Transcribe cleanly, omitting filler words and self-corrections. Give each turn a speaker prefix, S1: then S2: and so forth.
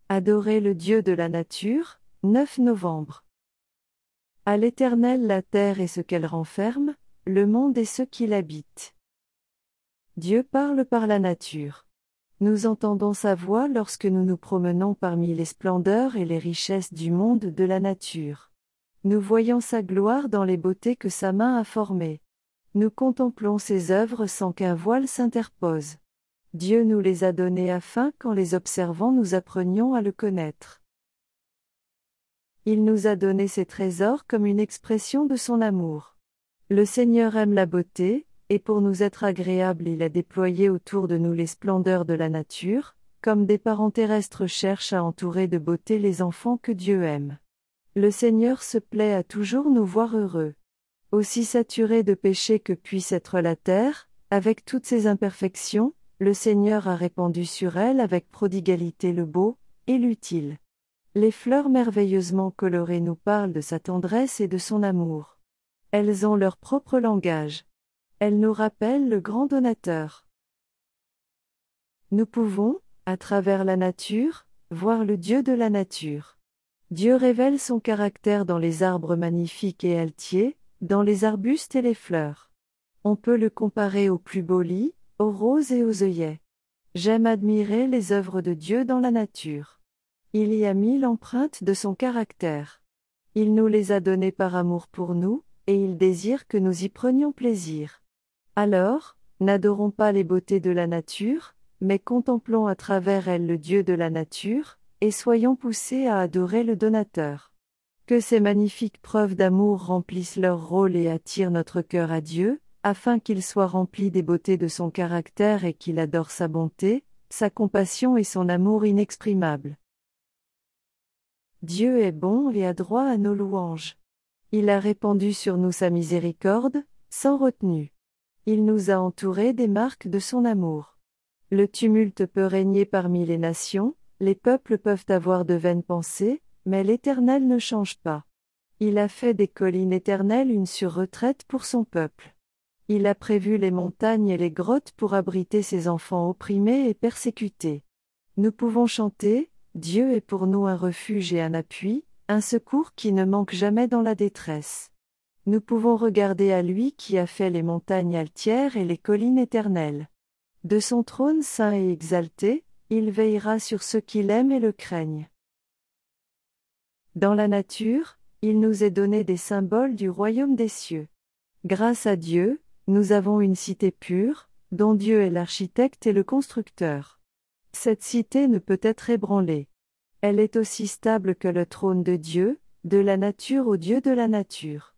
S1: Adorer le Dieu de la nature, 9 novembre. À l'Éternel la terre et ce qu'elle renferme, le monde et ceux qui l'habitent. Dieu parle par la nature. Nous entendons sa voix lorsque nous nous promenons parmi les splendeurs et les richesses du monde de la nature. Nous voyons sa gloire dans les beautés que sa main a formées. Nous contemplons ses œuvres sans qu'un voile s'interpose. Dieu nous les a données afin qu'en les observant nous apprenions à le connaître. Il nous a donné ses trésors comme une expression de son amour. Le Seigneur aime la beauté, et pour nous être agréable il a déployé autour de nous les splendeurs de la nature, comme des parents terrestres cherchent à entourer de beauté les enfants que Dieu aime. Le Seigneur se plaît à toujours nous voir heureux. Aussi saturée de péché que puisse être la terre, avec toutes ses imperfections, le Seigneur a répandu sur elle avec prodigalité le beau et l'utile. Les fleurs merveilleusement colorées nous parlent de sa tendresse et de son amour. Elles ont leur propre langage. Elles nous rappellent le grand donateur. Nous pouvons, à travers la nature, voir le Dieu de la nature. Dieu révèle son caractère dans les arbres magnifiques et altiers, dans les arbustes et les fleurs. On peut le comparer aux plus beaux lys, aux roses et aux œillets. J'aime admirer les œuvres de Dieu dans la nature. Il y a mis l'empreinte de son caractère. Il nous les a données par amour pour nous, et il désire que nous y prenions plaisir. Alors, n'adorons pas les beautés de la nature, mais contemplons à travers elles le Dieu de la nature, et soyons poussés à adorer le Donateur. Que ces magnifiques preuves d'amour remplissent leur rôle et attirent notre cœur à Dieu, afin qu'il soit rempli des beautés de son caractère et qu'il adore sa bonté, sa compassion et son amour inexprimable. Dieu est bon et a droit à nos louanges. Il a répandu sur nous sa miséricorde, sans retenue. Il nous a entourés des marques de son amour. Le tumulte peut régner parmi les nations, les peuples peuvent avoir de vaines pensées, mais l'Éternel ne change pas. Il a fait des collines éternelles une surretraite pour son peuple. Il a prévu les montagnes et les grottes pour abriter ses enfants opprimés et persécutés. Nous pouvons chanter, Dieu est pour nous un refuge et un appui, un secours qui ne manque jamais dans la détresse. Nous pouvons regarder à lui qui a fait les montagnes altières et les collines éternelles. De son trône saint et exalté, il veillera sur ceux qui l'aiment et le craignent. Dans la nature, il nous est donné des symboles du royaume des cieux. Grâce à Dieu, nous avons une cité pure, dont Dieu est l'architecte et le constructeur. Cette cité ne peut être ébranlée. Elle est aussi stable que le trône de Dieu, de la nature au Dieu de la nature.